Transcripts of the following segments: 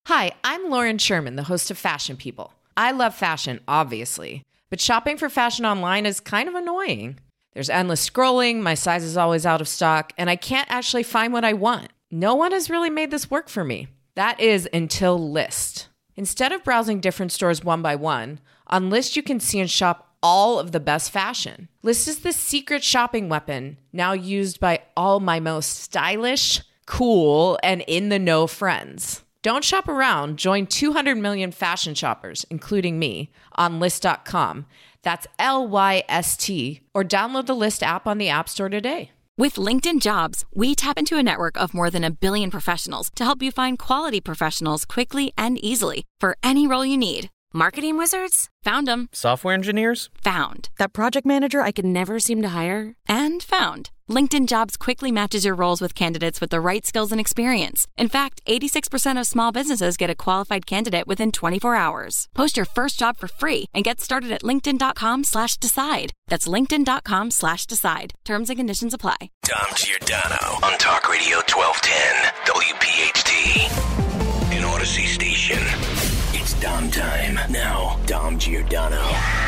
Hi, I'm Lauren Sherman, the host of Fashion People. I love fashion, obviously, but shopping for fashion online is kind of annoying. There's endless scrolling, my size is always out of stock, and I can't actually find what I want. No one has really made this work for me. That is until Lyst. Instead of browsing different stores one by one, on Lyst you can see and shop all of the best fashion. Lyst is the secret shopping weapon, now used by all my most stylish, cool, and in-the-know friends. Don't shop around. Join 200 million fashion shoppers, including me, on Lyst.com. That's Lyst, or download the Lyst app on the App Store today. With LinkedIn Jobs, we tap into a network of more than 1 billion professionals to help you find quality professionals quickly and easily for any role you need. Marketing wizards? Found them. Software engineers? Found. That project manager I could never seem to hire? And found. LinkedIn Jobs quickly matches your roles with candidates with the right skills and experience. In fact, 86% of small businesses get a qualified candidate within 24 hours. Post your first job for free and get started at linkedin.com/decide. That's linkedin.com/decide. Terms and conditions apply. Dom Giordano on Talk Radio 1210 WPHT. An Odyssey station. It's Dom time. Now, Dom Giordano.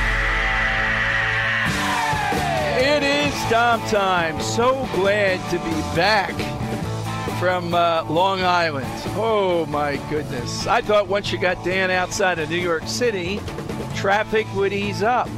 It is Dom time. So glad to be back from Long Island. Oh, my goodness. I thought once you got Dan outside of New York City, traffic would ease up.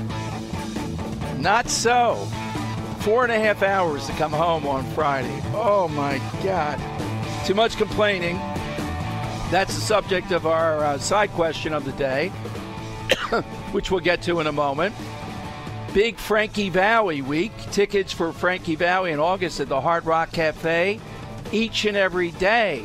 Not so. 4.5 hours to come home on Friday. Oh, my God. Too much complaining. That's the subject of our side question of the day, which we'll get to in a moment. Big Frankie Valli week. Tickets for Frankie Valli in August at the Hard Rock Cafe each and every day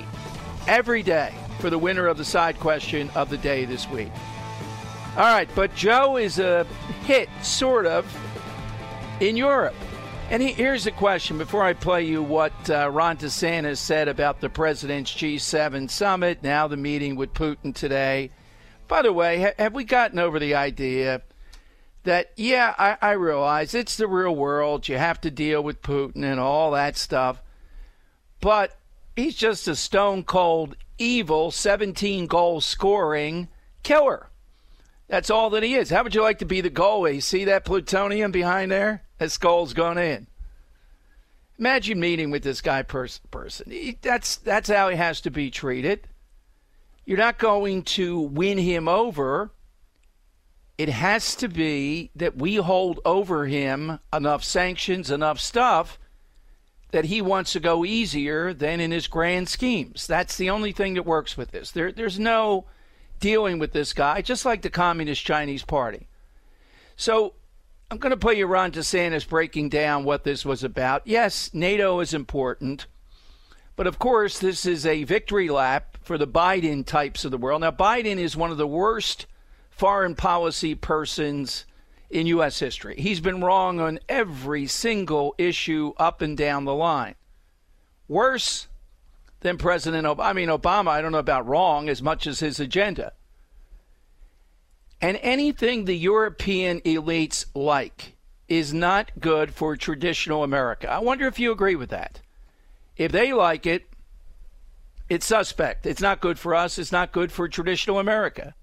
for the winner of the side question of the day this week. All right, but Joe is a hit, sort of, in Europe. And here's the question before I play you what Ron DeSantis said about the president's G7 summit, now the meeting with Putin today. By the way, have we gotten over the idea that, yeah, I realize it's the real world. You have to deal with Putin and all that stuff. But he's just a stone-cold, evil, 17-goal scoring killer. That's all that he is. How would you like to be the goalie? See that plutonium behind there? That goal's gone in. Imagine meeting with this guy person. That's how he has to be treated. You're not going to win him over. It has to be that we hold over him enough sanctions, enough stuff, that he wants to go easier than in his grand schemes. That's the only thing that works with this. There's no dealing with this guy, just like the Communist Chinese Party. So I'm going to play you Ron DeSantis breaking down what this was about. Yes, NATO is important, but of course this is a victory lap for the Biden types of the world. Now, Biden is one of the worst foreign policy persons in U.S. history. He's been wrong on every single issue up and down the line. Worse than President Obama. I mean, Obama, I don't know about wrong as much as his agenda. And anything the European elites like is not good for traditional America. I wonder if you agree with that. If they like it, it's suspect. It's not good for us. It's not good for traditional America.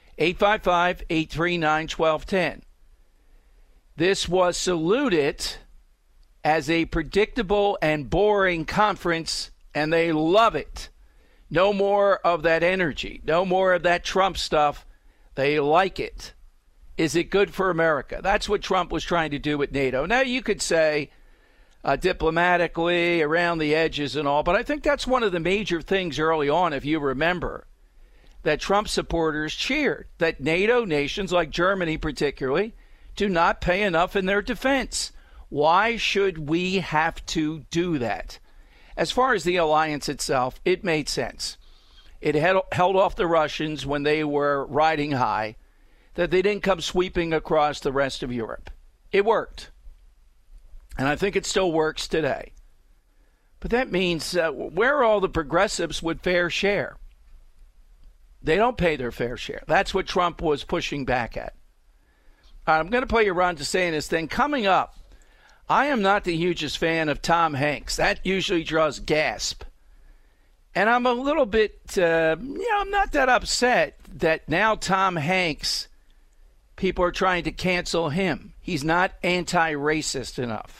855-839-1210. This was saluted as a predictable and boring conference, and they love it. No more of that energy. No more of that Trump stuff. They like it. Is it good for America? That's what Trump was trying to do with NATO. Now, you could say diplomatically, around the edges and all, but I think that's one of the major things early on, if you remember, that Trump supporters cheered, that NATO nations, like Germany particularly, do not pay enough in their defense. Why should we have to do that? As far as the alliance itself, it made sense. It held off the Russians when they were riding high, that they didn't come sweeping across the rest of Europe. It worked. And I think it still works today. But that means where are all the progressives with fair share? They don't pay their fair share. That's what Trump was pushing back at. All right, I'm going to play you Ron DeSantis thing. Coming up, I am not the hugest fan of Tom Hanks. That usually draws gasp. And I'm a little bit, I'm not that upset that now Tom Hanks, people are trying to cancel him. He's not anti-racist enough.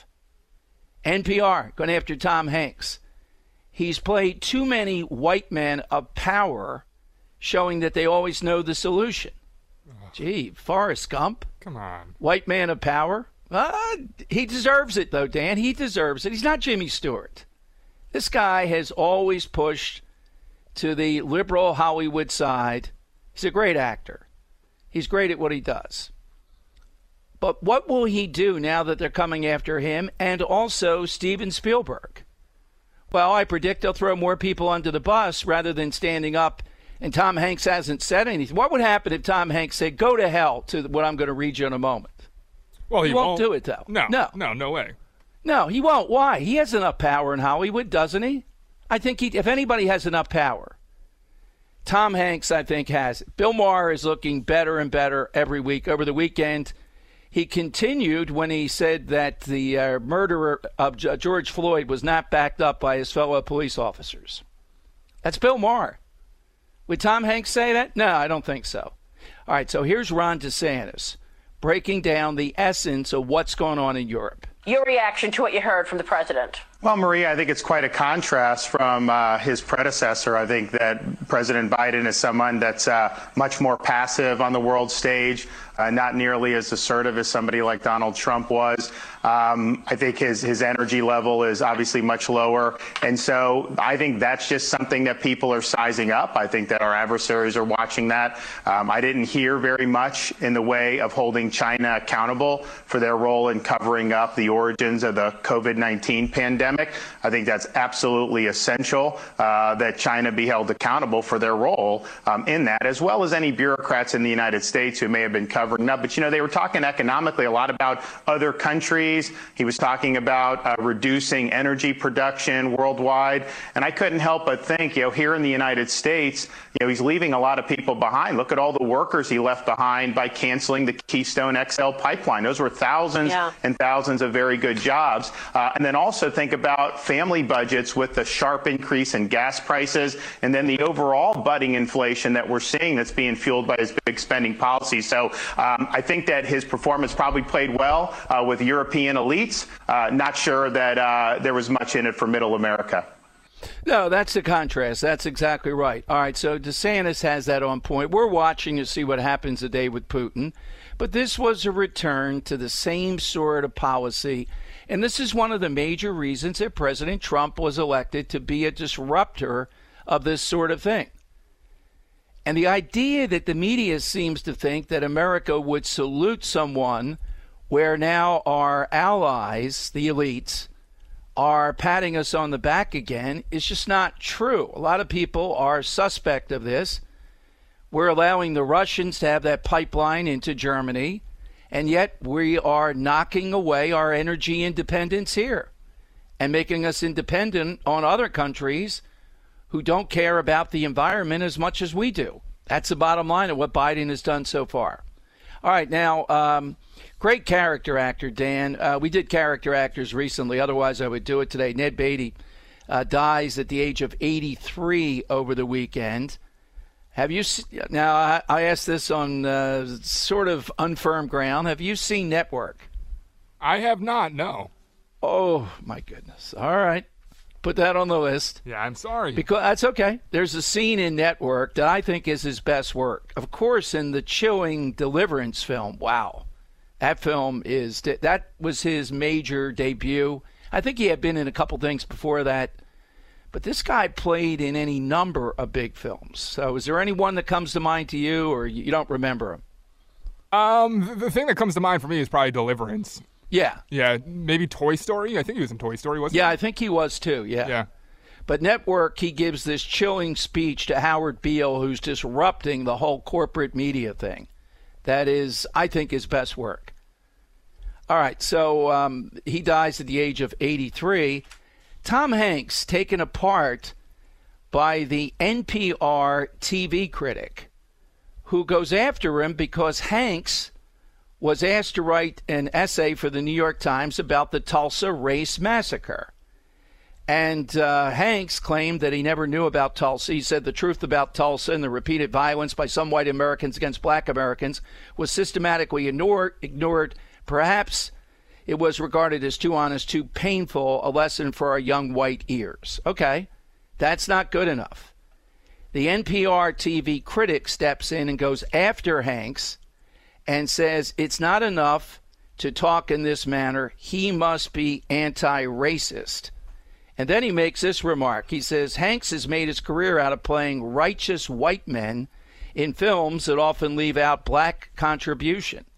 NPR going after Tom Hanks. He's played too many white men of power, showing that they always know the solution. Gee, Forrest Gump. Come on. White man of power. He deserves it, though, Dan. He deserves it. He's not Jimmy Stewart. This guy has always pushed to the liberal Hollywood side. He's a great actor. He's great at what he does. But what will he do now that they're coming after him and also Steven Spielberg? Well, I predict they'll throw more people under the bus rather than standing up, and Tom Hanks hasn't said anything. What would happen if Tom Hanks said, go to hell, to what I'm going to read you in a moment? Well, he won't do it, though. No way. No, he won't. Why? He has enough power in Hollywood, doesn't he? I think if anybody has enough power, Tom Hanks, I think, has it. Bill Maher is looking better and better every week. Over the weekend, he continued when he said that the murderer of George Floyd was not backed up by his fellow police officers. That's Bill Maher. Would Tom Hanks say that? No, I don't think so. All right, so here's Ron DeSantis breaking down the essence of what's going on in Europe. Your reaction to what you heard from the president? Well, Maria, I think it's quite a contrast from his predecessor. I think that President Biden is someone that's much more passive on the world stage, not nearly as assertive as somebody like Donald Trump was. I think his energy level is obviously much lower. And so I think that's just something that people are sizing up. I think that our adversaries are watching that. I didn't hear very much in the way of holding China accountable for their role in covering up the origins of the COVID-19 pandemic. I think that's absolutely essential that China be held accountable for their role in that, as well as any bureaucrats in the United States who may have been covering up. But, they were talking economically a lot about other countries. He was talking about reducing energy production worldwide. And I couldn't help but think, here in the United States, he's leaving a lot of people behind. Look at all the workers he left behind by canceling the Keystone XL pipeline. Those were thousands and thousands of very good jobs. And then also think about family budgets with the sharp increase in gas prices and then the overall budding inflation that we're seeing that's being fueled by his big spending policy. So I think that his performance probably played well with European elites. Not sure that there was much in it for middle America. No, that's the contrast. That's exactly right. All right, so DeSantis has that on point. We're watching to see what happens today with Putin. But this was a return to the same sort of policy. And this is one of the major reasons that President Trump was elected, to be a disruptor of this sort of thing. And the idea that the media seems to think that America would salute someone where now our allies, the elites, are patting us on the back again is just not true. A lot of people are suspect of this. We're allowing the Russians to have that pipeline into Germany, and yet we are knocking away our energy independence here and making us independent on other countries who don't care about the environment as much as we do. That's the bottom line of what Biden has done so far. All right, now, great character actor, Dan. We did character actors recently. Otherwise, I would do it today. Ned Beatty dies at the age of 83 over the weekend. Have you now, I asked this on sort of unfirm ground. Have you seen Network? I have not, no. Oh, my goodness. All right. Put that on the list. Yeah, I'm sorry. Because that's okay. There's a scene in Network that I think is his best work. Of course, in the chilling Deliverance film, wow. That film that was his major debut. I think he had been in a couple things before that. But this guy played in any number of big films. So is there any one that comes to mind to you, or you don't remember him? The thing that comes to mind for me is probably Deliverance. Yeah. Yeah, maybe Toy Story. I think he was in Toy Story, wasn't he? Yeah, I think he was too, yeah. But Network, he gives this chilling speech to Howard Beale, who's disrupting the whole corporate media thing. That is, I think, his best work. All right, so he dies at the age of 83. Tom Hanks taken apart by the NPR TV critic who goes after him because Hanks was asked to write an essay for the New York Times about the Tulsa Race Massacre. And Hanks claimed that he never knew about Tulsa. He said the truth about Tulsa and the repeated violence by some white Americans against black Americans was systematically ignored. Perhaps it was regarded as too honest, too painful, a lesson for our young white ears. Okay, that's not good enough. The NPR TV critic steps in and goes after Hanks and says it's not enough to talk in this manner. He must be anti-racist. And then he makes this remark. He says, Hanks has made his career out of playing righteous white men in films that often leave out black contribution.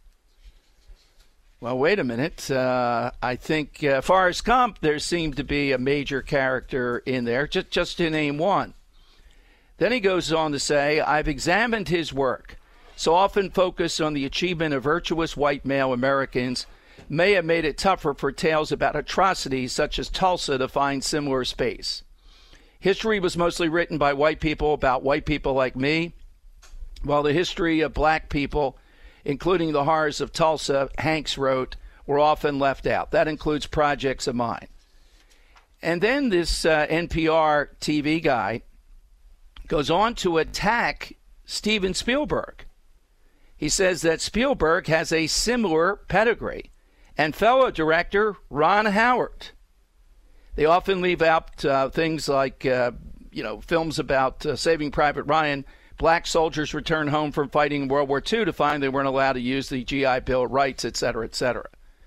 Well, wait a minute. I think Forrest Gump, there seemed to be a major character in there, just to name one. Then he goes on to say, I've examined his work, so often focused on the achievement of virtuous white male Americans may have made it tougher for tales about atrocities such as Tulsa to find similar space. History was mostly written by white people about white people like me, while the history of black people, including the horrors of Tulsa, Hanks wrote, were often left out. That includes projects of mine. And then this NPR TV guy goes on to attack Steven Spielberg. He says that Spielberg has a similar pedigree. And fellow director Ron Howard. They often leave out things like, films about Saving Private Ryan. Black soldiers return home from fighting in World War II to find they weren't allowed to use the GI Bill rights, et cetera, et cetera.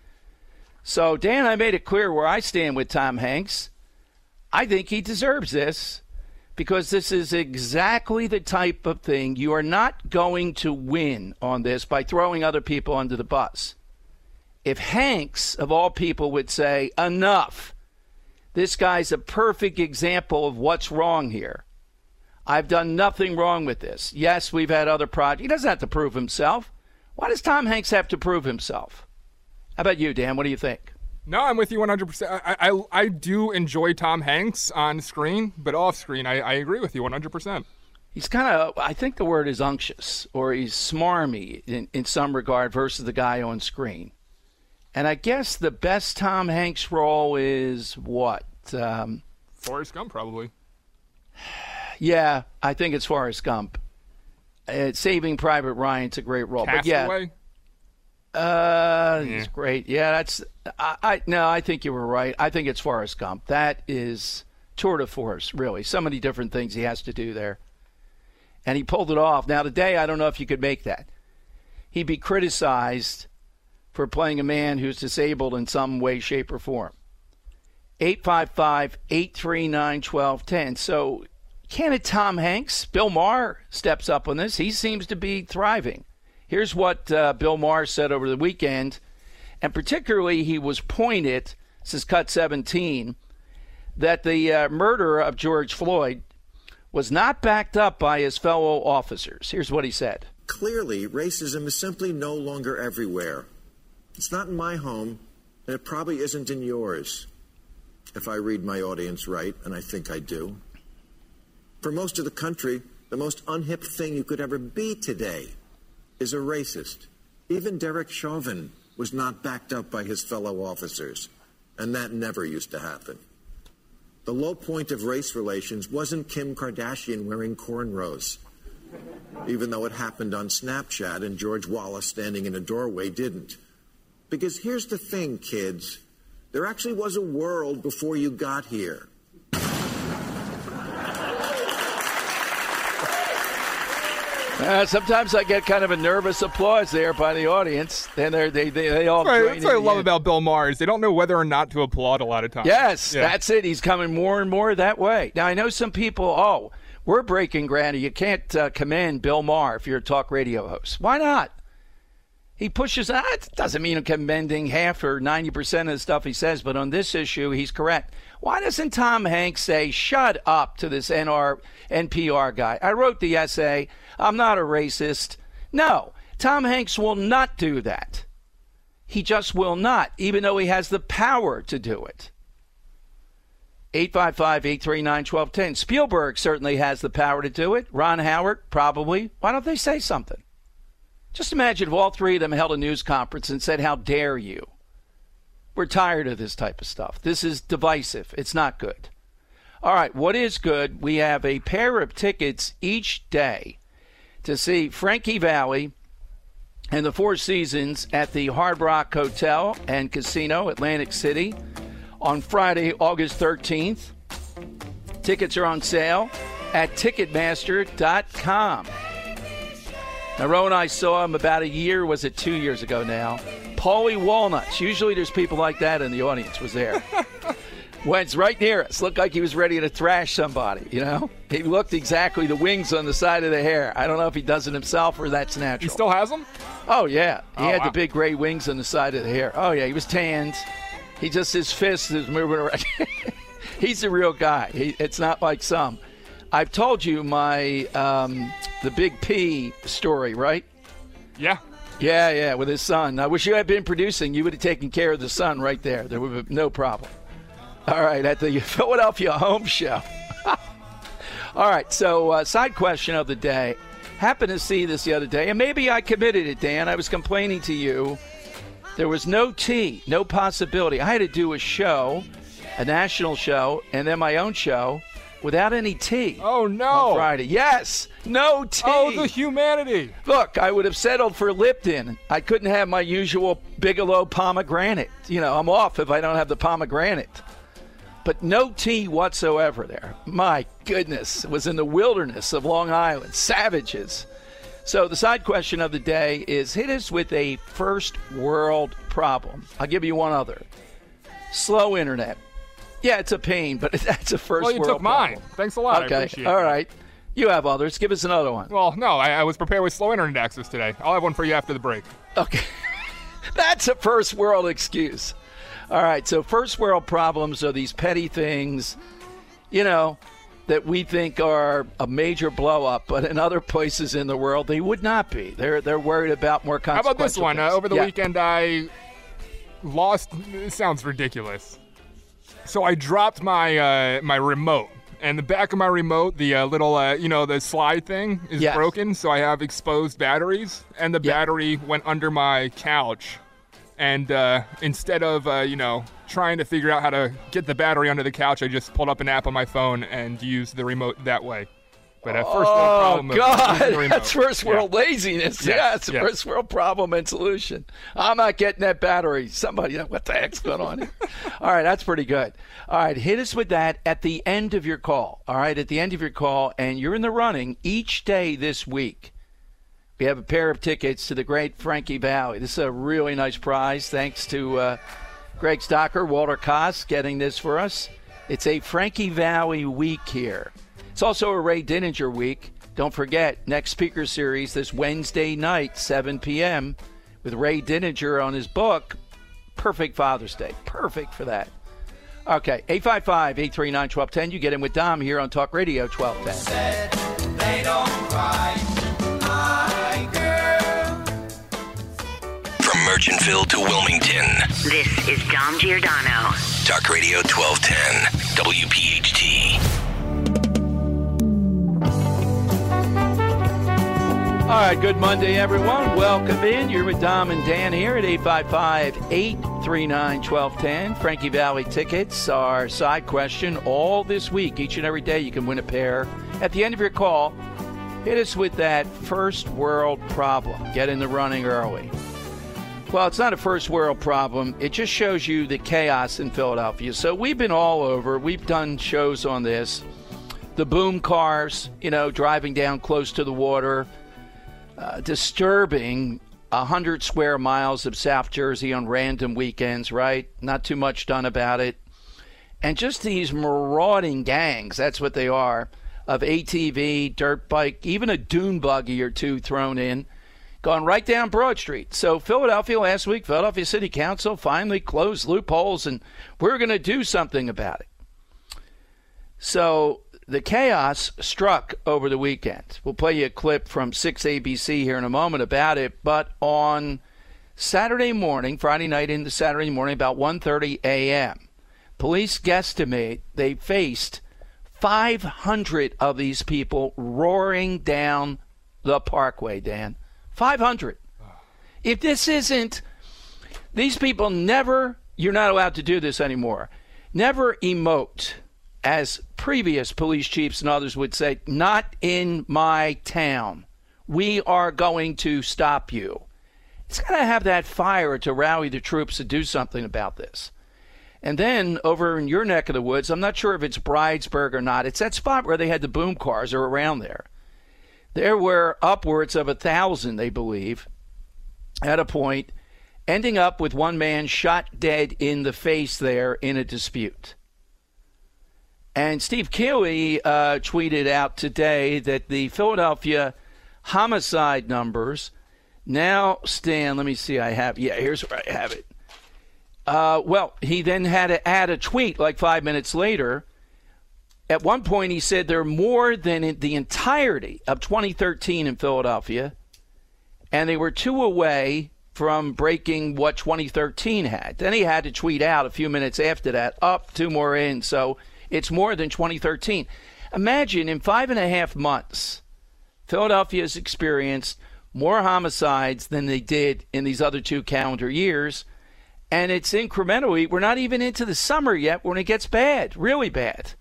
So, Dan, I made it clear where I stand with Tom Hanks. I think he deserves this because this is exactly the type of thing you are not going to win on this by throwing other people under the bus. If Hanks, of all people, would say, enough, this guy's a perfect example of what's wrong here. I've done nothing wrong with this. Yes, we've had other projects. He doesn't have to prove himself. Why does Tom Hanks have to prove himself? How about you, Dan? What do you think? No, I'm with you 100%. I do enjoy Tom Hanks on screen, but off screen, I agree with you 100%. He's kind of, I think the word is unctuous, or he's smarmy in some regard versus the guy on screen. And I guess the best Tom Hanks role is what? Forrest Gump, probably. Yeah, I think it's Forrest Gump. Saving Private Ryan's a great role. Castaway? But yeah. It's great. Yeah, that's. I think you were right. I think it's Forrest Gump. That is tour de force, really. So many different things he has to do there. And he pulled it off. Now, today, I don't know if you could make that. He'd be criticized for playing a man who's disabled in some way, shape, or form. 855-839-1210. So, can it Tom Hanks? Bill Maher steps up on this. He seems to be thriving. Here's what Bill Maher said over the weekend, and particularly he was pointed, this is cut 17, that the murder of George Floyd was not backed up by his fellow officers. Here's what he said. Clearly, racism is simply no longer everywhere. It's not in my home, and it probably isn't in yours, if I read my audience right, and I think I do. For most of the country, the most unhip thing you could ever be today is a racist. Even Derek Chauvin was not backed up by his fellow officers, and that never used to happen. The low point of race relations wasn't Kim Kardashian wearing cornrows, even though it happened on Snapchat and George Wallace standing in a doorway didn't. Because here's the thing, kids. There actually was a world before you got here. Sometimes I get kind of a nervous applause there by the audience. Then they all join in. That's what I love about Bill Maher is they don't know whether or not to applaud a lot of times. Yes, yeah. That's it. He's coming more and more that way. Now, I know some people, we're breaking ground. You can't commend Bill Maher if you're a talk radio host. Why not? He pushes, it doesn't mean I'm commending half or 90% of the stuff he says, but on this issue, he's correct. Why doesn't Tom Hanks say, shut up to this NPR guy? I wrote the essay. I'm not a racist. No, Tom Hanks will not do that. He just will not, even though he has the power to do it. 855-839-1210. Spielberg certainly has the power to do it. Ron Howard, probably. Why don't they say something? Just imagine if all three of them held a news conference and said, how dare you? We're tired of this type of stuff. This is divisive. It's not good. All right, what is good? We have a pair of tickets each day to see Frankie Valli and the Four Seasons at the Hard Rock Hotel and Casino, Atlantic City, on Friday, August 13th. Tickets are on sale at Ticketmaster.com. Now, Ro and I saw him about 2 years ago now. Paulie Walnuts. Usually there's people like that in the audience, was there. Went right near us. Looked like he was ready to thrash somebody, you know? He looked exactly the wings on the side of the hair. I don't know if he does it himself or that's natural. He still has them? Oh, yeah. He had the big gray wings on the side of the hair. Oh, yeah. He was tanned. His fist is moving around. He's a real guy. It's not like some. I've told you my the Big P story, right? Yeah. Yeah, with his son. I wish you had been producing. You would have taken care of the son right there. There would have been no problem. All right, at the Philadelphia Home Show. All right, so side question of the day. Happened to see this the other day, and maybe I committed it, Dan. I was complaining to you. There was no tea, no possibility. I had to do a show, a national show, and then my own show without any tea. Oh, no. On Friday. Yes, no tea. Oh, the humanity. Look, I would have settled for Lipton. I couldn't have my usual Bigelow pomegranate. You know, I'm off if I don't have the pomegranate. But no tea whatsoever there. My goodness. It was in the wilderness of Long Island. Savages. So the side question of the day is hit us with a first world problem. I'll give you one other. Slow internet. Yeah, it's a pain, but that's a first world problem. Well, you took mine. Thanks a lot. Okay. I appreciate it. All right. You have others. Give us another one. Well, no, I was prepared with slow internet access today. I'll have one for you after the break. Okay. That's a first world excuse. All right, so first world problems are these petty things, you know, that we think are a major blow up, but in other places in the world they would not be. They're worried about more consequential. How about this one? Over the weekend I lost. It sounds ridiculous. So I dropped my my remote, and the back of my remote, the little the slide thing is broken. So I have exposed batteries, and the battery went under my couch. And instead of, trying to figure out how to get the battery under the couch, I just pulled up an app on my phone and used the remote that way. But first world problem. Oh, God, that's first world laziness. Yes. It's a first world problem and solution. I'm not getting that battery. Somebody, what the heck's going on here? All right, that's pretty good. All right, hit us with that at the end of your call. All right, at the end of your call, and you're in the running each day this week. We have a pair of tickets to the great Frankie Valli. This is a really nice prize. Thanks to Greg Stocker, Walter Koss getting this for us. It's a Frankie Valli week here. It's also a Ray Dininger week. Don't forget, next speaker series this Wednesday night, 7 p.m. with Ray Dininger on his book, Perfect Father's Day. Perfect for that. Okay, 855-839-1210. You get in with Dom here on Talk Radio 1210. Said they don't cry. Merchantville to Wilmington. This is Dom Giordano. Talk Radio 1210, WPHT. All right, good Monday, everyone. Welcome in. You're with Dom and Dan here at 855-839-1210. Frankie Valli tickets, our side question all this week. Each and every day you can win a pair. At the end of your call, hit us with that first world problem. Get in the running early. Well, it's not a first world problem. It just shows you the chaos in Philadelphia. So we've been all over. We've done shows on this. The boom cars, driving down close to the water, disturbing 100 square miles of South Jersey on random weekends, right? Not too much done about it. And just these marauding gangs, that's what they are, of ATV, dirt bike, even a dune buggy or two thrown in. Gone right down Broad Street. So Philadelphia last week, Philadelphia City Council finally closed loopholes, and we're going to do something about it. So the chaos struck over the weekend. We'll play you a clip from 6 ABC here in a moment about it. But on Saturday morning, Friday night into Saturday morning, about 1:30 a.m., police guesstimate they faced 500 of these people roaring down the Parkway, Dan. 500. If this isn't, these people never you're not allowed to do this anymore. Never emote, as previous police chiefs and others would say, not in my town. We are going to stop you. It's got to have that fire to rally the troops to do something about this. And then over in your neck of the woods, I'm not sure if it's Bridesburg or not. It's that spot where they had the boom cars or around there. There were upwards of 1,000, they believe, at a point, ending up with one man shot dead in the face there in a dispute. And Steve Keeley tweeted out today that the Philadelphia homicide numbers now stand, let me see, here's where I have it. Well, he then had to add a tweet like 5 minutes later. At one point, he said there are more than in the entirety of 2013 in Philadelphia, and they were 2 away from breaking what 2013 had. Then he had to tweet out a few minutes after that, up 2 more in, so it's more than 2013. Imagine in 5.5 months, Philadelphia has experienced more homicides than they did in these other 2 calendar years. And it's incrementally. We're not even into the summer yet when it gets bad, really bad.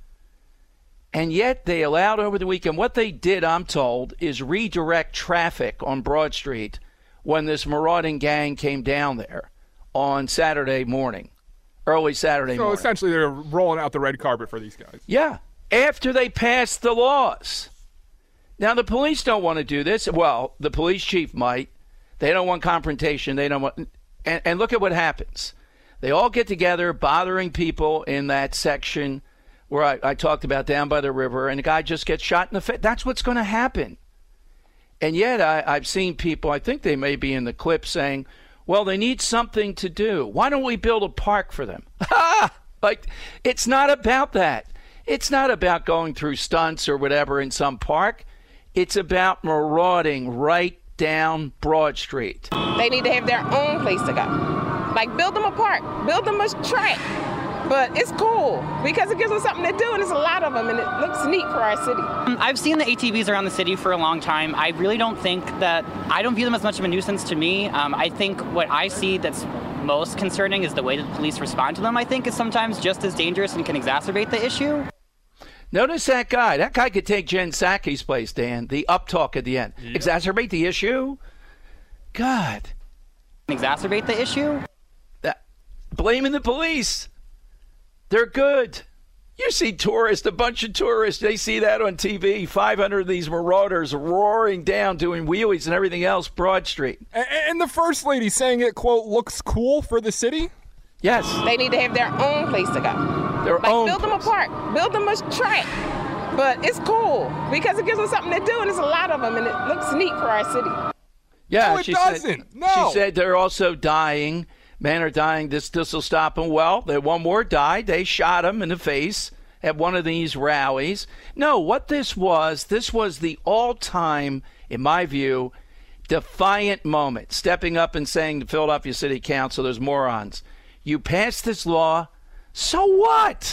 And yet they allowed over the weekend. What they did, I'm told, is redirect traffic on Broad Street when this marauding gang came down there on Saturday morning, early Saturday morning. So essentially they're rolling out the red carpet for these guys. Yeah, after they passed the laws. Now, the police don't want to do this. Well, the police chief might. They don't want confrontation. They don't want... And look at what happens. They all get together bothering people in that section where I talked about down by the river, and the guy just gets shot in the face. That's what's going to happen. And yet I've seen people, I think they may be in the clip, saying, well, they need something to do. Why don't we build a park for them? Like, it's not about that. It's not about going through stunts or whatever in some park. It's about marauding right down Broad Street. They need to have their own place to go. Like, build them a park, build them a track. But it's cool because it gives them something to do, and there's a lot of them, and it looks neat for our city. I've seen the ATVs around the city for a long time. I really don't think that, I don't view them as much of a nuisance to me. I think what I see that's most concerning is the way that the police respond to them, I think, is sometimes just as dangerous and can exacerbate the issue. Notice that guy. That guy could take Jen Psaki's place, Dan. The uptalk at the end. Yep. Exacerbate the issue? God. Exacerbate the issue? Blaming the police. They're good. You see tourists, a bunch of tourists, they see that on TV. 500 of these marauders roaring down, doing wheelies and everything else, Broad Street. And the First Lady saying it, quote, looks cool for the city? Yes. They need to have their own place to go. Their own build them a park, build them a track. But it's cool because it gives them something to do, and there's a lot of them, and it looks neat for our city. Yeah, no, it doesn't. She said they're also dying. Men are dying. This will stop them. Well, one more died. They shot him in the face at one of these rallies. No, what this was the all-time, in my view, defiant moment. Stepping up and saying to Philadelphia City Council, those morons, you passed this law, so what?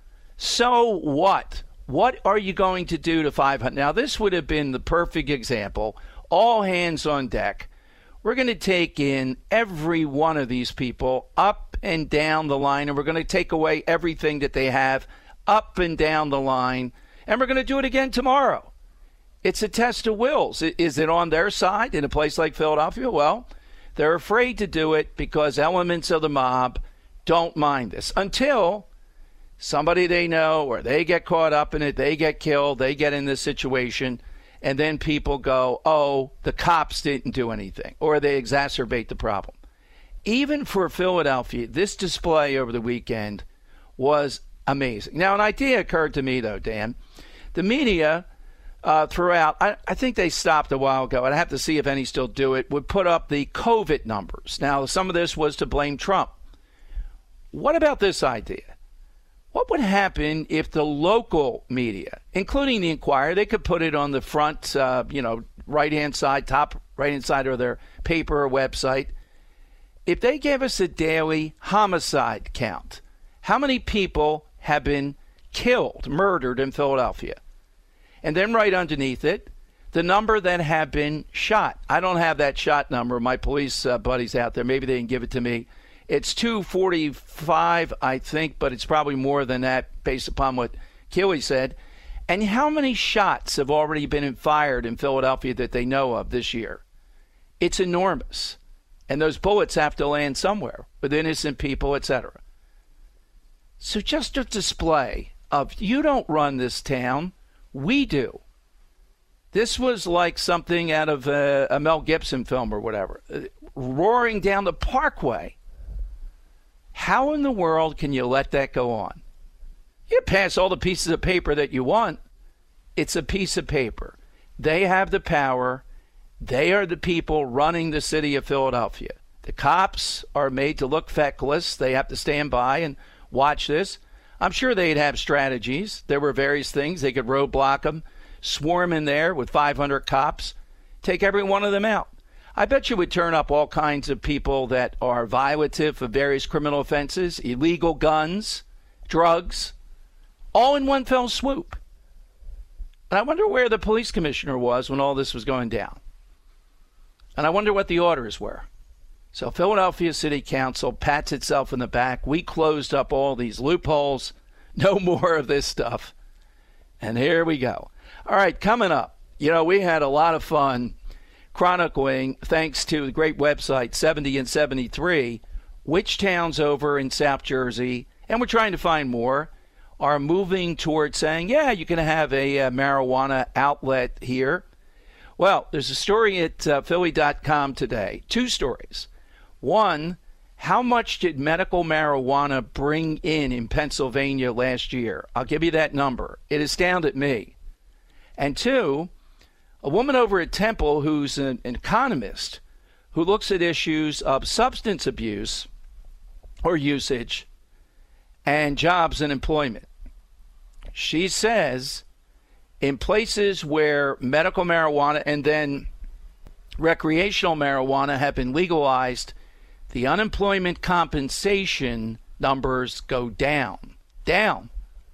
So what? What are you going to do to 500? Now, this would have been the perfect example. All hands on deck. We're going to take in every one of these people up and down the line, and we're going to take away everything that they have up and down the line, and we're going to do it again tomorrow. It's a test of wills. Is it on their side in a place like Philadelphia? Well, they're afraid to do it because elements of the mob don't mind this until somebody they know or they get caught up in it, they get killed, they get in this situation, and then people go, oh, the cops didn't do anything, or they exacerbate the problem. Even for Philadelphia, this display over the weekend was amazing. Now, an idea occurred to me, though, Dan. The media throughout, I think they stopped a while ago, and I have to see if any still do it, would put up the COVID numbers. Now, some of this was to blame Trump. What about this idea? What would happen if the local media, including the Inquirer, they could put it on the front, right-hand side, top right-hand side of their paper or website, if they gave us a daily homicide count, how many people have been killed, murdered in Philadelphia? And then right underneath it, the number that have been shot. I don't have that shot number. My police buddies out there, maybe they can give it to me It's 245, I think, but it's probably more than that based upon what Keeley said. And how many shots have already been fired in Philadelphia that they know of this year? It's enormous. And those bullets have to land somewhere with innocent people, etc. So just a display of you don't run this town, we do. This was like something out of a Mel Gibson film or whatever. Roaring down the Parkway. How in the world can you let that go on? You pass all the pieces of paper that you want. It's a piece of paper. They have the power. They are the people running the city of Philadelphia. The cops are made to look feckless. They have to stand by and watch this. I'm sure they'd have strategies. There were various things. They could roadblock them, swarm in there with 500 cops, take every one of them out. I bet you would turn up all kinds of people that are violative of various criminal offenses, illegal guns, drugs, all in one fell swoop. And I wonder where the police commissioner was when all this was going down. And I wonder what the orders were. So Philadelphia City Council pats itself in the back. We closed up all these loopholes. No more of this stuff. And here we go. All right, coming up. We had a lot of fun chronicling, thanks to the great website 70 and 73, which towns over in South Jersey, and we're trying to find more, are moving towards saying, yeah, you can have a marijuana outlet here. Well, there's a story at Philly.com today. Two stories. One, how much did medical marijuana bring in Pennsylvania last year? I'll give you that number. It astounded me. And two, a woman over at Temple who's an economist who looks at issues of substance abuse or usage and jobs and employment. She says in places where medical marijuana and then recreational marijuana have been legalized, the unemployment compensation numbers go down. Down.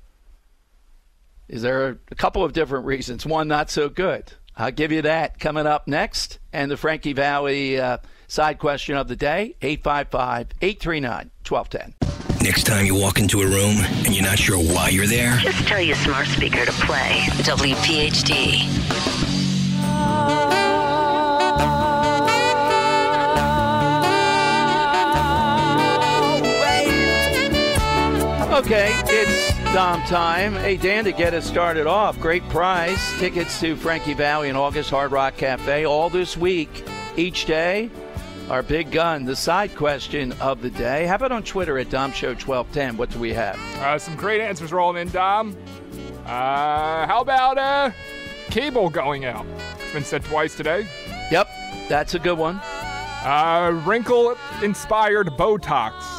Is there a couple of different reasons? One, not so good. I'll give you that coming up next. And the Frankie Valli side question of the day, 855-839-1210. Next time you walk into a room and you're not sure why you're there, just tell your smart speaker to play WPHT. Okay, it's Dom time. Hey, Dan, to get us started off, great prize. Tickets to Frankie Valli in August, Hard Rock Cafe, all this week, each day. Our big gun, the side question of the day. How about on Twitter at DomShow1210? What do we have? Some great answers rolling in, Dom. How about cable going out? It's been said twice today. Yep, that's a good one. Wrinkle-inspired Botox.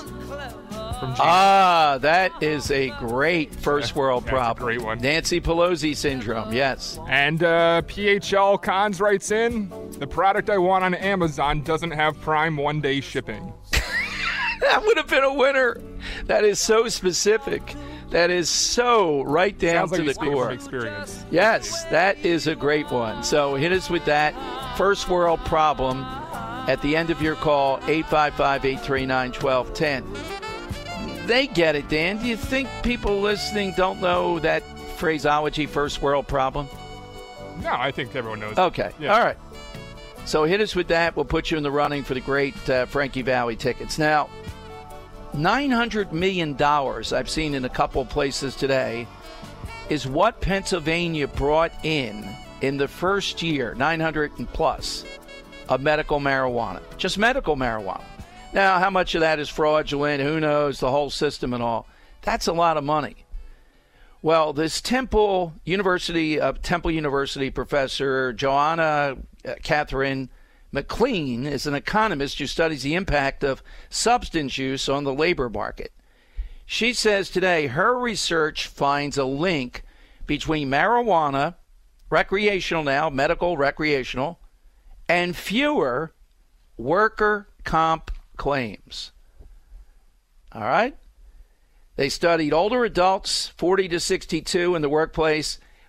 That is a great first world problem. A great one. Nancy Pelosi syndrome, yes. And PHL Cons writes in, the product I want on Amazon doesn't have Prime one-day shipping. That would have been a winner. That is so specific. That is so right down to the core. From experience. Yes, that is a great one. So hit us with that first world problem at the end of your call, 855-839-1210. They get it, Dan. Do you think people listening don't know that phraseology, first world problem? No, I think everyone knows. Okay. Yeah. All right. So hit us with that. We'll put you in the running for the great Frankie Valli tickets. Now, $900 million I've seen in a couple places today is what Pennsylvania brought in the first year, 900 and plus, of medical marijuana. Just medical marijuana. Now, how much of that is fraudulent? Who knows? The whole system and all. That's a lot of money. Well, this Temple University professor, Joanna Catherine McLean, is an economist who studies the impact of substance use on the labor market. She says today her research finds a link between marijuana, recreational now, medical recreational, and fewer worker comp claims. All right? They studied older adults, 40 to 62, in the workplace,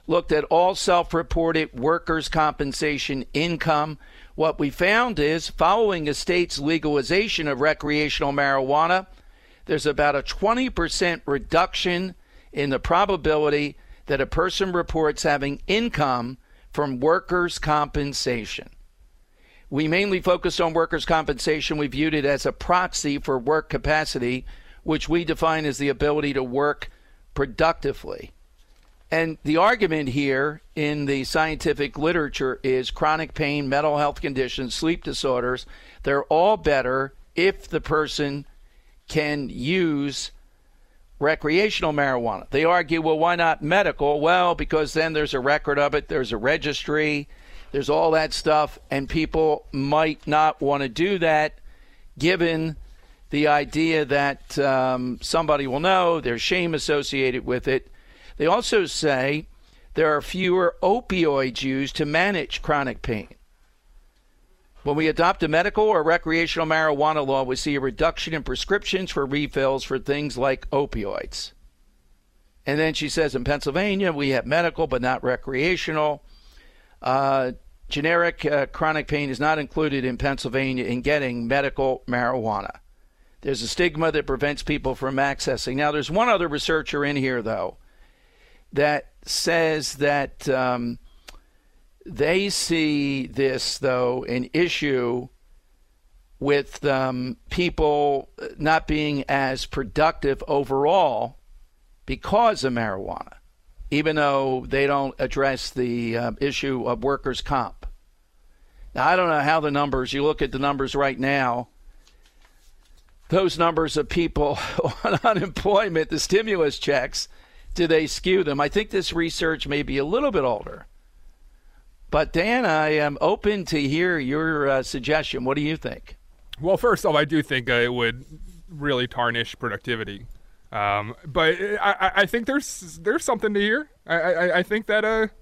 looked at all self-reported workers' compensation income. What we found is, following a state's legalization of recreational marijuana, there's about a 20% reduction in the probability that a person reports having income from workers' compensation. We mainly focused on workers' compensation. We viewed it as a proxy for work capacity, which we define as the ability to work productively. And the argument here in the scientific literature is chronic pain, mental health conditions, sleep disorders, they're all better if the person can use recreational marijuana. They argue, well, why not medical? Well, because then there's a record of it, there's a registry, there's all that stuff, and people might not want to do that given the idea that somebody will know, there's shame associated with it. They also say there are fewer opioids used to manage chronic pain. When we adopt a medical or recreational marijuana law, we see a reduction in prescriptions for refills for things like opioids. And then she says in Pennsylvania, we have medical but not recreational. Generic chronic pain is not included in Pennsylvania in getting medical marijuana. There's a stigma that prevents people from accessing. Now, there's one other researcher in here, though, that says that they see this, though, an issue with people not being as productive overall because of marijuana, even though they don't address the issue of workers' comp. Now, I don't know how the numbers, you look at the numbers right now, those numbers of people on unemployment, the stimulus checks, do they skew them? I think this research may be a little bit older. But, Dan, I am open to hear your suggestion. What do you think? Well, first off, I do think it would really tarnish productivity. But I think there's something to hear. I think that,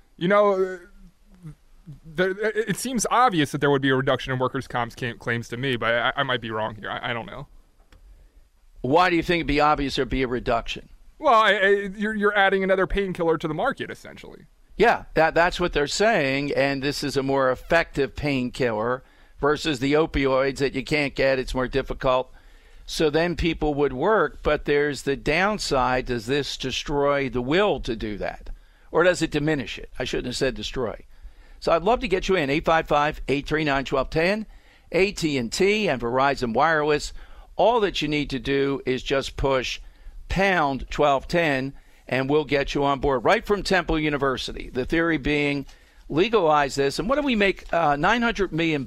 it seems obvious that there would be a reduction in workers' comp claims to me, but I might be wrong here. I don't know. Why do you think it'd be obvious there'd be a reduction? Well, you're adding another painkiller to the market, essentially. Yeah, that's what they're saying, and this is a more effective painkiller versus the opioids that you can't get. It's more difficult. So then people would work, but there's the downside. Does this destroy the will to do that? Or does it diminish it? I shouldn't have said destroy. So I'd love to get you in, 855-839-1210, AT&T and Verizon Wireless. All that you need to do is just push pound 1210, and we'll get you on board right from Temple University. The theory being legalize this, and what do we make? $900 million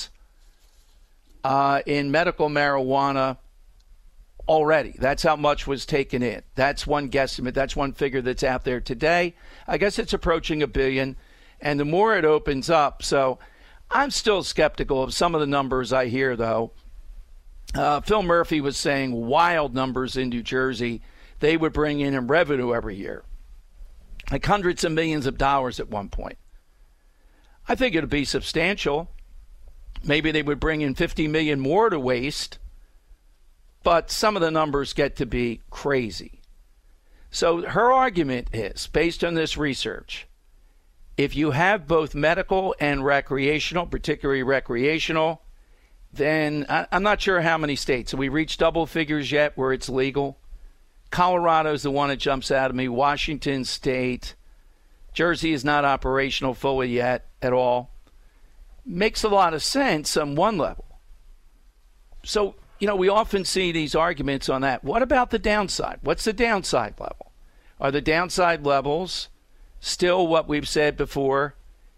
in medical marijuana already. That's how much was taken in. That's one guesstimate. That's one figure that's out there today. I guess it's approaching $1 billion, and the more it opens up. So I'm still skeptical of some of the numbers I hear, though. Phil Murphy was saying wild numbers in New Jersey they would bring in revenue every year, like hundreds of millions of dollars at one point. I think it would be substantial. Maybe they would bring in $50 million more to waste, but some of the numbers get to be crazy. So her argument is, based on this research, if you have both medical and recreational, particularly recreational, then I'm not sure how many states. Have we reached double figures yet where it's legal? Colorado's the one that jumps out at me. Washington State. Jersey is not operational fully yet at all. Makes a lot of sense on one level. So, we often see these arguments on that. What about the downside? What's the downside level? Are the downside levels still what we've said before?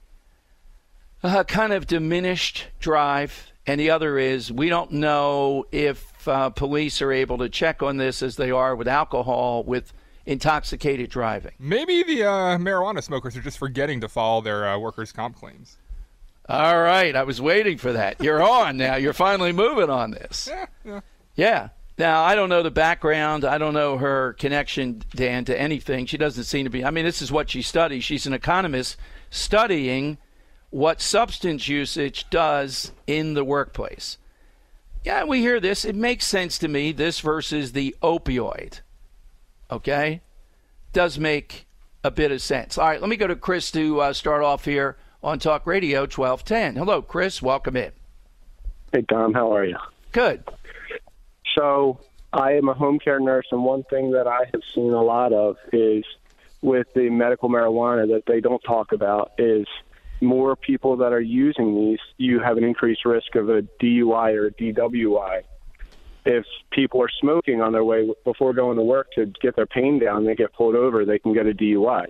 Kind of diminished drive. And the other is we don't know if police are able to check on this as they are with alcohol, with intoxicated driving. Maybe the marijuana smokers are just forgetting to file their workers' comp claims. All right. I was waiting for that. You're on now. You're finally moving on this. Yeah. Now, I don't know the background. I don't know her connection, Dan, to anything. She doesn't seem to be. I mean, this is what she studies. She's an economist studying what substance usage does in the workplace. Yeah, we hear this. It makes sense to me, this versus the opioid. Okay? Does make a bit of sense. All right, let me go to Chris to start off here on Talk Radio 1210. Hello, Chris. Welcome in. Hey, Tom. How are you? Good. So I am a home care nurse, and one thing that I have seen a lot of is with the medical marijuana that they don't talk about is more people that are using these, you have an increased risk of a DUI or a DWI. If people are smoking on their way before going to work to get their pain down, they get pulled over, they can get a DUI.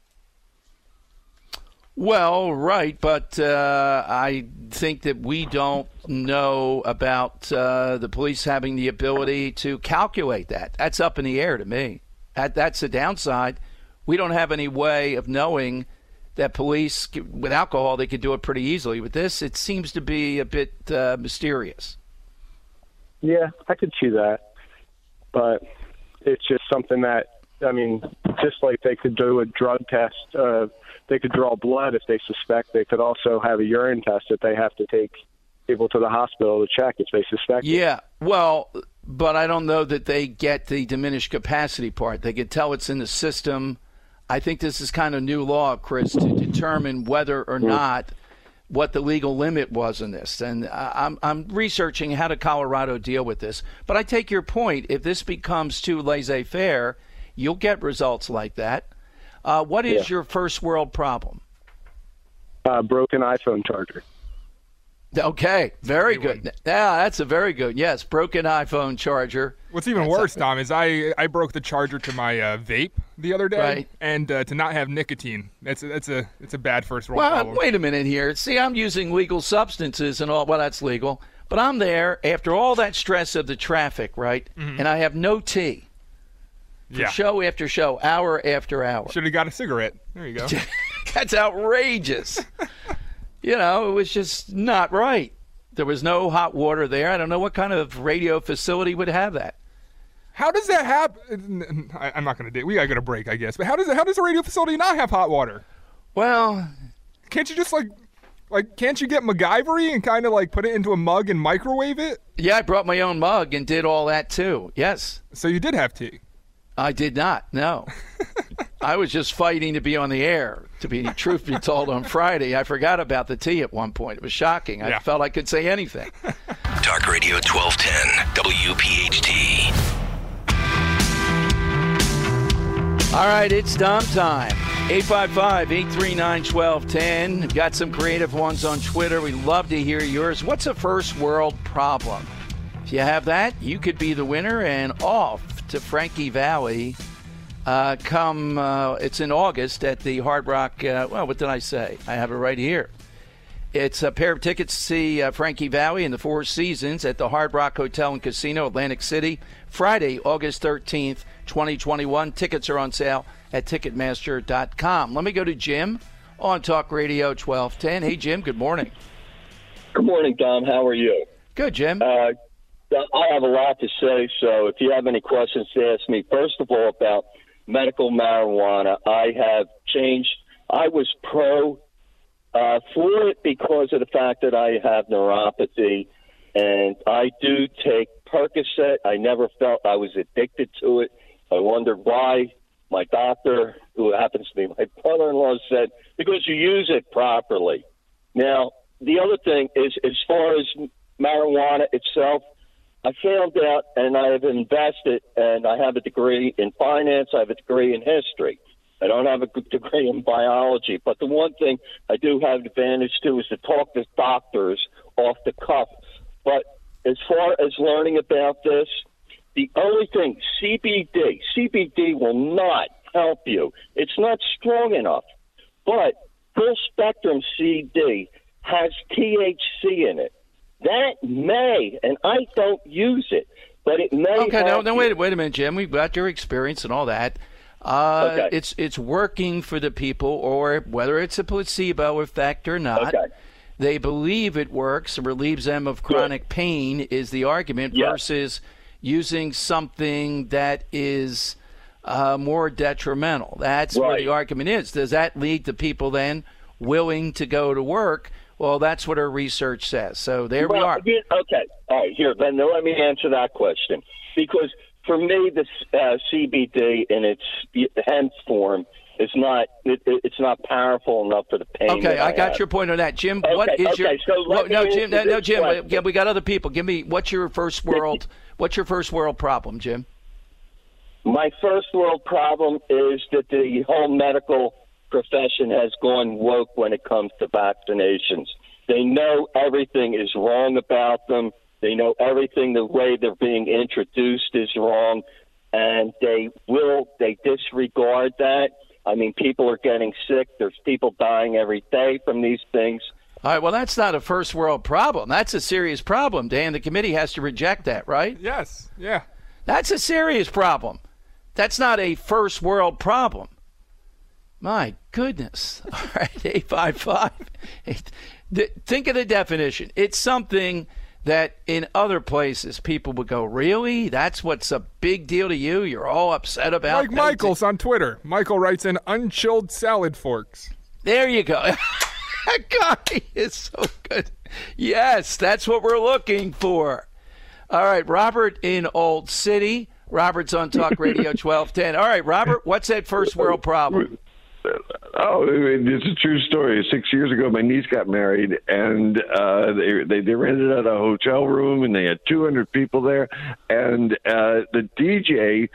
Well, right, but I think that we don't know about the police having the ability to calculate that. That's up in the air to me. That's the downside. We don't have any way of knowing that police, with alcohol, they could do it pretty easily. With this, it seems to be a bit mysterious. Yeah, I could see that. But it's just something that, I mean, just like they could do a drug test, they could draw blood if they suspect. They could also have a urine test if they have to take people to the hospital to check if they suspect. Yeah, well, but I don't know that they get the diminished capacity part. They could tell it's in the system. I think this is kind of new law, Chris, to determine whether or not what the legal limit was in this. And I'm researching how to Colorado deal with this. But I take your point. If this becomes too laissez-faire, you'll get results like that. What is your first world problem? Broken iPhone charger. Okay, very good. Yeah, that's a very good. Yes, broken iPhone charger. What's even worse, Tom, is I broke the charger to my vape the other day, right. And to not have nicotine. It's a bad first world problem. Well, wait a minute here. See, I'm using legal substances and all. Well, that's legal, but I'm there after all that stress of the traffic, right? Mm-hmm. And I have no tea. Show after show, hour after hour. Should have got a cigarette. There you go. That's outrageous. You know, it was just not right. There was no hot water there. I don't know what kind of radio facility would have that. How does that happen? I'm not going to do it. We got to go to break, I guess. But how does a radio facility not have hot water? Well, can't you just can't you get MacGyver-y and kind of like put it into a mug and microwave it? Yeah, I brought my own mug and did all that too. Yes. So you did have tea? I did not, no. I was just fighting to be on the air. To be truth be told, on Friday, I forgot about the tea at one point. It was shocking. I felt I could say anything. Talk Radio 1210, WPHT. All right, it's Dom time. 855-839-1210. We've got some creative ones on Twitter. We'd love to hear yours. What's a first world problem? If you have that, you could be the winner and off to Frankie Valli. It's in August at the Hard Rock. What did I say? I have it right here. It's a pair of tickets to see Frankie Valli in the Four Seasons at the Hard Rock Hotel and Casino, Atlantic City, Friday, August 13th, 2021. Tickets are on sale at Ticketmaster.com. Let me go to Jim on Talk Radio 1210. Hey, Jim, good morning. Good morning, Dom. How are you? Good, Jim. I have a lot to say, so if you have any questions to ask me, first of all, about medical marijuana, I have changed. I was pro for it because of the fact that I have neuropathy, and I do take Percocet. I never felt I was addicted to it. I wondered why. My doctor, who happens to be my brother-in-law, said, because you use it properly. Now, the other thing is, as far as marijuana itself, I found out, and I have invested, and I have a degree in finance. I have a degree in history. I don't have a degree in biology. But the one thing I do have advantage to is to talk to doctors off the cuff. But as far as learning about this, the only thing, CBD will not help you. It's not strong enough. But full spectrum CD has THC in it. That may, and I don't use it, but it may. Okay, no, wait a minute, Jim. We've got your experience and all that. Okay. It's working for the people, or whether it's a placebo effect or not. Okay. They believe it works, relieves them of chronic pain is the argument, versus using something that is more detrimental. That's where the argument is. Does that lead to people then willing to go to work? Well, that's what our research says. So there we are. Okay. All right. Here, then let me answer that question. Because for me, the CBD in its hemp form it's not powerful enough for the pain. Okay, I got your point on that, Jim. What is Jim. Jim. We got other people. Give me what's your first world problem, Jim? My first world problem is that the whole medical profession has gone woke when it comes to vaccinations. They know everything is wrong about them. They know everything, the way they're being introduced is wrong, and they disregard that. I mean, people are getting sick. There's people dying every day from these things. All right, well, that's not a first world problem. That's a serious problem, Dan. The committee has to reject that, right? Yes, yeah. That's a serious problem. That's not a first world problem. My goodness. All right, 855. Think of the definition. It's something that in other places people would go, really? That's what's a big deal to you? You're all upset about Like Michael's on Twitter. Michael writes in unchilled salad forks. There you go. That guy is so good. Yes, that's what we're looking for. All right, Robert in Old City. Robert's on Talk Radio 1210. All right, Robert, what's that first world problem? Oh, it's a true story. 6 years ago, my niece got married, and they rented out a hotel room, and they had 200 people there. And the DJ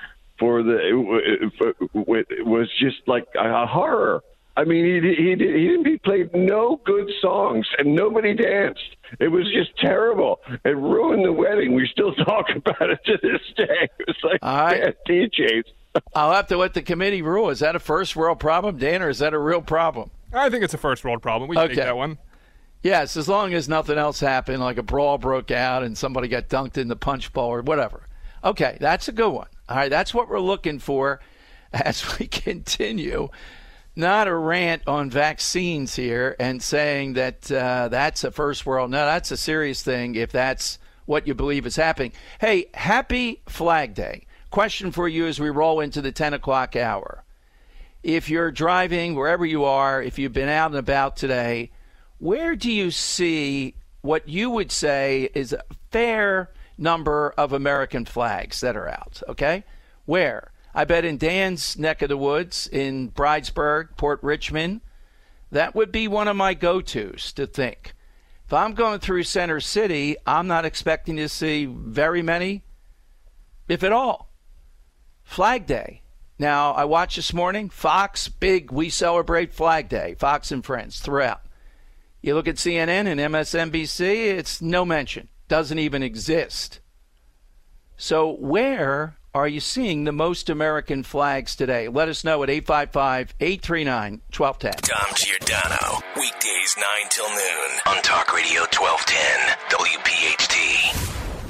was just like a horror. I mean, he played no good songs, and nobody danced. It was just terrible. It ruined the wedding. We still talk about it to this day. It was like bad DJs. I'll have to let the committee rule. Is that a first world problem, Dan, or is that a real problem? I think it's a first world problem. We can take that one. Yes, as long as nothing else happened, like a brawl broke out and somebody got dunked in the punch bowl or whatever. Okay, that's a good one. All right, that's what we're looking for as we continue. Not a rant on vaccines here and saying that that's a first world. No, that's a serious thing if that's what you believe is happening. Hey, happy Flag Day. Question for you as we roll into the 10 o'clock hour. If you're driving, wherever you are, if you've been out and about today, where do you see what you would say is a fair number of American flags that are out? Okay? Where? I bet in Dan's neck of the woods, in Bridesburg, Port Richmond, that would be one of my go-tos to think. If I'm going through Center City, I'm not expecting to see very many, if at all. Flag Day. Now, I watched this morning, Fox, big, we celebrate Flag Day, Fox and Friends throughout. You look at CNN and MSNBC, it's no mention, doesn't even exist. So where are you seeing the most American flags today? Let us know at 855-839-1210. Dom Giordano, weekdays 9 till noon on Talk Radio 1210, WPHT.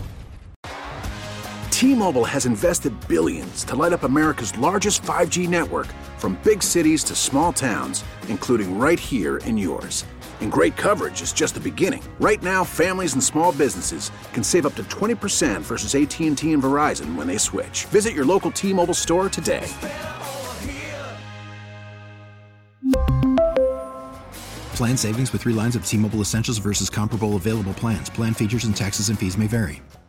T-Mobile has invested billions to light up America's largest 5G network, from big cities to small towns, including right here in yours. And great coverage is just the beginning. Right now, families and small businesses can save up to 20% versus AT&T and Verizon when they switch. Visit your local T-Mobile store today. Plan savings with 3 lines of T-Mobile Essentials versus comparable available plans. Plan features and taxes and fees may vary.